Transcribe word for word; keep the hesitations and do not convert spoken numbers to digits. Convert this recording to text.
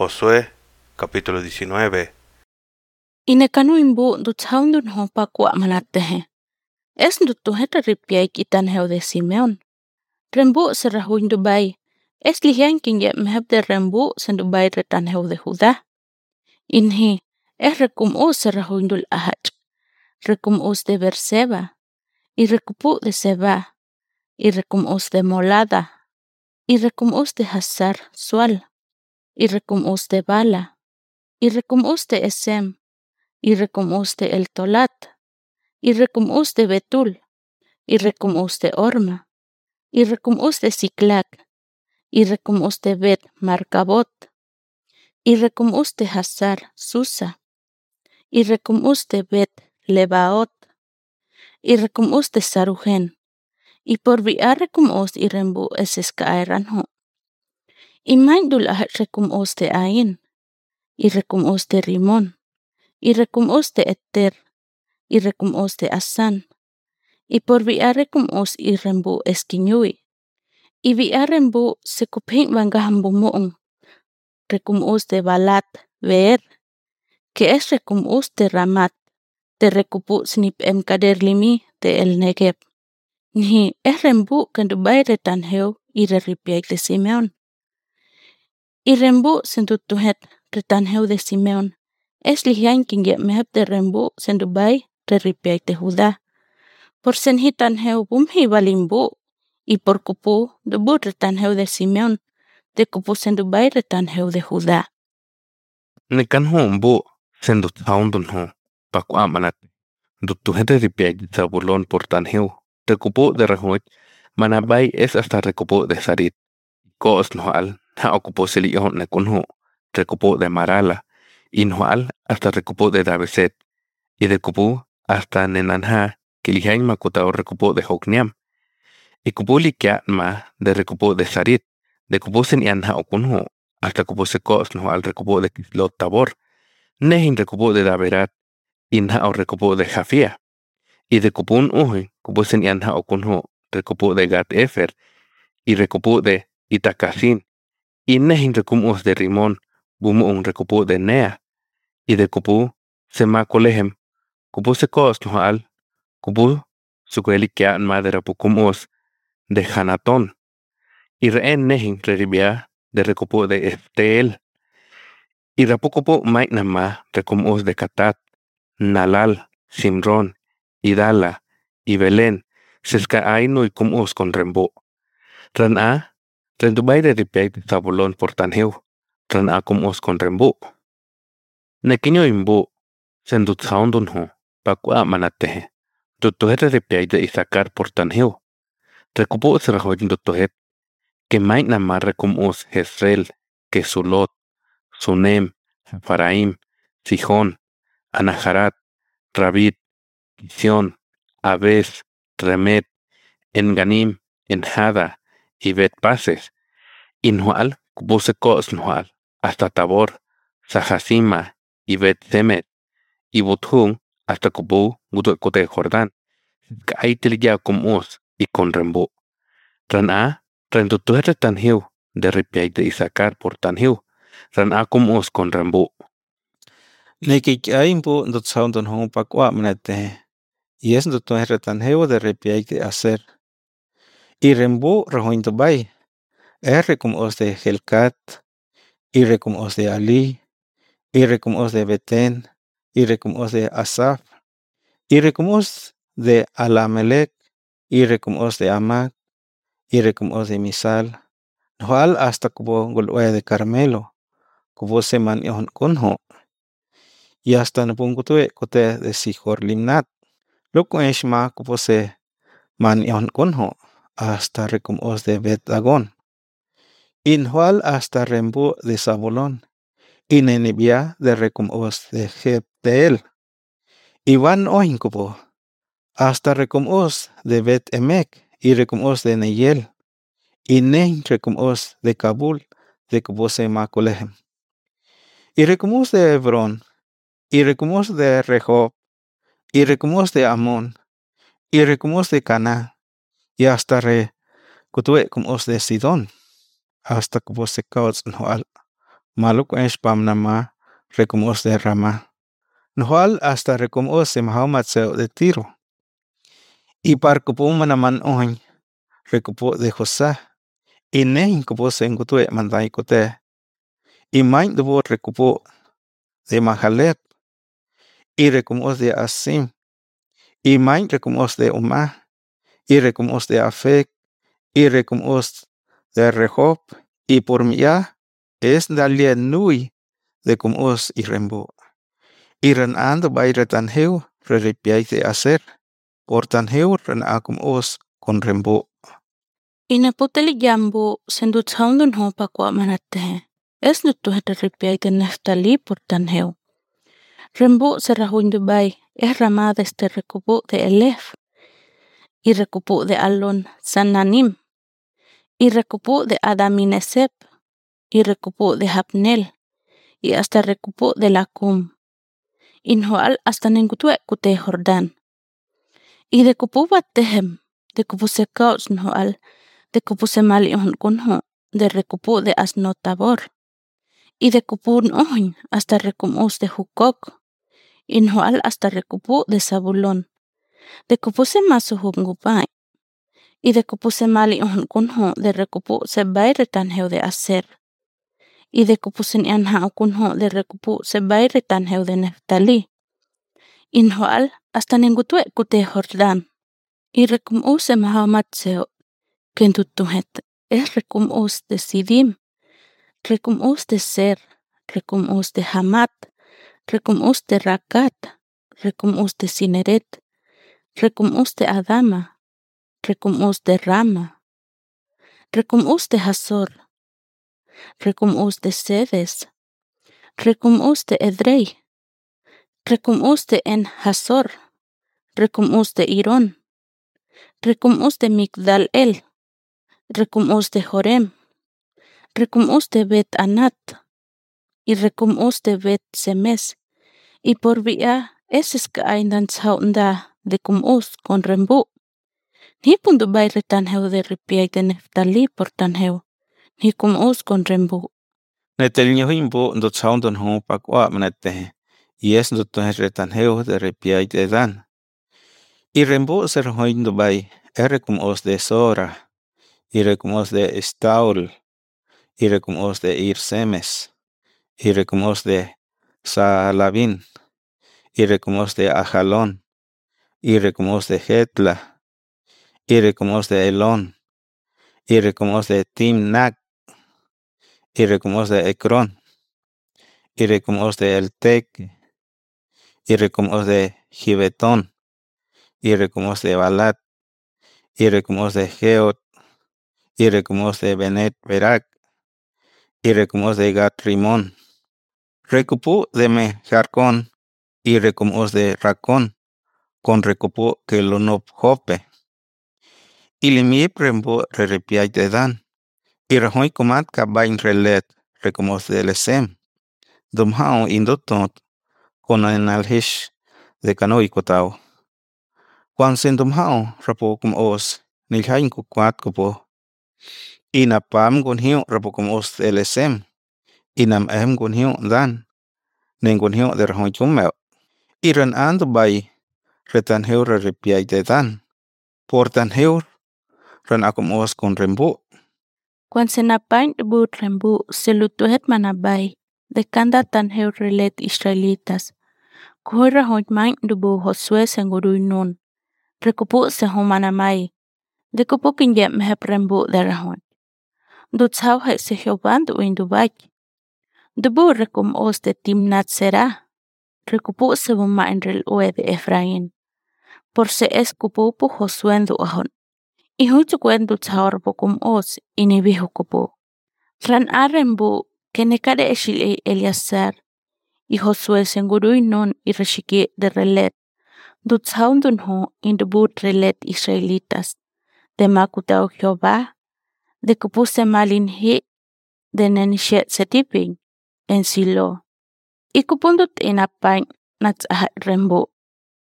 Josué, capítulo diecinueve. Inekanu imbu dutsaundun ho pakwa manatehe. Es ndutuheta ripiai kitan heu de Simeon. Rembu serahuin Dubai. Es lihian kinye meheb de rembu sen Dubai retan heu de Judá. Inhi, es rekum us serahuin dul ahaj. Rekum us de Berseba. Y rekupu de Seba. Y rekum us de Molada. Y rekum us de Hazar Sual. Y rekum us de Bala. Y rekum us de Esem. Y rekum us de El Tolat. Y rekum us de Betul. Y rekum us de Orma. Y rekum us de Siclac. Y rekum us de Bet Marcabot. Y rekum us de Hazar Susa. Y rekum us de Bet Lebaot. Y rekum us de Saruhen. Y por via rekum us y rembu es escaeranho. Y maindul ahat rekum us de Ain. Y rekum us de Rimon. Y rekum us de Eter. Y rekum us de Asan. Y por via rekum us y rembu esquiñui. Y via rembu se kupin bangahambu muong. Rekum us de Balat Ver. Que es rekum us de Ramat. De rekupu snip em kader limi de El Negev. Ni es rembu kan Dubai retan heu y reripiak de Simeon. Y rembu sentutuhet retan heu de Simeon. Es lihian kinye meheb de rembu sen Dubai reripiak de Judá. Por senhitan heu bumhi balimbu. Y por kupu debu retan heu de Simeon. De kupu sen Dubai retan heu de Judá. Nikan ho mbu sen dutsaundun ho pakwa manate. Dutuhete ripiai de Zabulón por Tanhiu. Recupo de Rahuch. Manabay es hasta recupo de Sarit. Koos noal. Ha ocupo selion nekunhu. Recupo de Marala. Y noal hasta recupo de Dabeset. Y de cupu hasta Nenanha. Que lihain makutao recupo de Hokniam. Y cupu likia ma de recupo de Sarit. De cupu sen yanha okunhu. Hasta cupu se koos noal recupo de Kislot Tabor. Nehin recupo de Daberat. Inha o recupo de Jafia. Y de cupun uy, cupu sen yanha okunhu. Recupo de Gat Efer. Y recupo de Itacasin. Y nehin recumus de Rimón. Bumu un recupo de Nea. Y de cupu se ma colehem. Cupu se koos noal. Kupu sukweli kia madera pukumos de Hanatón. Y reen nehin reribia de recupo de Estel. Y rapukupo maitnama recumos de Catat, Nalal, Simrón, Idala, y Belén. Sesca aino y cumos con rembo. Ran a, rendubay de ripiay de Zabulón por Tanheu. Ran a cumos con rembo. Nequiño imbo, sendut saundunho, pakwa manatehe. Tutuhet ripiay de Isaacar por Tanheu. Recupo se rajoyin tutuhet. Que maitnama recumos Jezreel, que Sulot, Sunem, Faraim, Sijón, Anaharat, Rabit, Kisión, Abes, Remet, Enganim, Enjada y Bet-Pases, Inhual, Kubusecos Nual, hasta Tabor, Sajasima y Bet-Semet, y Buthun, hasta Kubu, Gutuecote Jordán, Kaitilia Kumus y con Rembu. Ran-A, Rendutuere Tanhiu, de Ripiay de Isaacar por Tanhiu, Ran-A Kumus con Rembu. Nekik aimbu dutsaundun hong pakwa manate. Y es dutuere Tanheu de Ripiay de Aser. Y rembu rahoin Dubai. R como os de Helcat. Y como os de Ali. Y como os de Betén. Y como os de Asaf. Y como os de Alamelec. Y como os de Amad. Y como os de Misal. Noal hasta como golue de Carmelo. Como se man yon kunho. Y hasta nabungutue kote de Sihor Limnat. Luko eshma como se man yon kunho. Hasta recum os de Bet Dagon. Inhual hasta rembu de Zabulón. Y Nenebia de recum os de Jebteel. Y van oincupo. Hasta recum os de Bet Emek. Y recum os de Neyel. Y nen recum os de Kabul. De Kubose Macolehem. Y recum os de Hebrón. Y recum os de Rehob. Y recum os de Amón. Y recum os de Cana. Y hasta re. Kutue cum os de Sidón. Hasta Kubose Kaots Noal. maluk esh pam nama rekumos de Rama. Nuhal hasta rekumos de Mahomat seu de Tiro. Y par kupu manaman oin rekupo de Josá. Y nehin kupo se ngutue manday kote. Y main dubo rekupo de Mahalet. Y rekumos de Asim. Y main rekumos de Umah. Y rekumos de Afek. Y rekumos de Rehob. Y por mía es dalia nui de kumos y rembo. Y ren ando bay retanheu reripiay de hacer. Por tanheu ren akumos con rembo. Inaputali jambu sendut saundun ho pakwa manate. Es nutu heta ripiay de Neftali por tanheu. Rembu se rahuin Dubai es ramada este recupu de Elef y recupu de Alon Sananim y recupu de Adaminesep y recupu de Hapnel y hasta recupu de Lacum. Inhoal hasta nengutue kute Jordán. Y de cupu batehem, de cupu se kauts nhoal, de cupu se mali on kunho, de recupu de Asnotabor. Y de cupu nohin hasta recumus de Jukok. Inhoal hasta recupu de Zabulón. De cupu se masuhub ngupai. Y de cupu se mali on kunho, de recupu se bayretanheu de Aser. Y de cupu se nianha kunho, de recupu se bayretanheu de Neftali. Inhoal hasta nengutue kute Jordán. Y recumus de Mahamatseo, kentutuhet, es recumus de Sidim, recumus de Ser, recumus de Hamat, recumus de Rakat, recumus de Sineret, recumus de Adama, recumus de Rama, recumus de Hazor, recumus de Sedes, recumus de Edrei, recumus de En Hazor, recumus de Irón, recumus de Migdal El, recumus de Jorem, recumus de Bet Anat, y recumus de Bet Semes, y por vía es que hay dan saunda de cumus con rembu. Ni punto bay retanheu de ripiay de Neftali por tanheu, ni cumus con rembu. Netel imbo ndot saundon ho pakwa manate. Y es ndot retanheu de ripiay de Dan. Y rembo ser hoin Dubai, er cum os de Sora, y cum os de Estaul, y cum os de Irsemes, y cum os de Saalabin, y cum os de Ajalón, y cum os de Hetla, y cum os de Elón, y cum os de Timnac, y cum os de Ecrón, y cum os de Eltec, y cum os de Gibetón, y cum os de Balat, y cum os de Geot, y recumos de Benet Berak, y recumos de Gat Rimón, recupo de Mejarcón, y recumos de Racón, con recupo que lo no jope. Y limi prembo rerepiay de Dan, y rajoy comat cabain relet, recumos de Lesem, dumhao indotot, con analhish de canoy cotao. Juan sen dumhao, rapo cum os, nilhain cuquat copo. Inapam gun hiu rapokum os L S M. Inam em gun hiu dan. Nen gun hiu de rahoy chumel. Iran ando bay retan heu repiay de dan. Por tan heu ran akum os con rembu. Cuan senapain bu rembu selutuhet manabay, de kanda tan heu relet Israelitas. Kuhoy rahoy main dubu Josué sengurui nun. Rekupu se homanamay. De kupu kinjep mehep rembu de rahoy. Dut sao hai se Jehová du indubay. Dubu rekum os de Timnat Será. Rekupu se buma en rel ue de Efraín. Por se es kupu pu Josué du ahon. Y huchu kuen du sao repukum os ini bihu kupu. Ran arembu que nekade eshil Eliasar. Y Josué sengurui non y reshiki de relet. Dut sao dun ho in dubu relet Israelitas. De makutao Jehová. De kupu se malin hi. De nenishet setiping. En Silo. Ikupundut inapain nats rembu.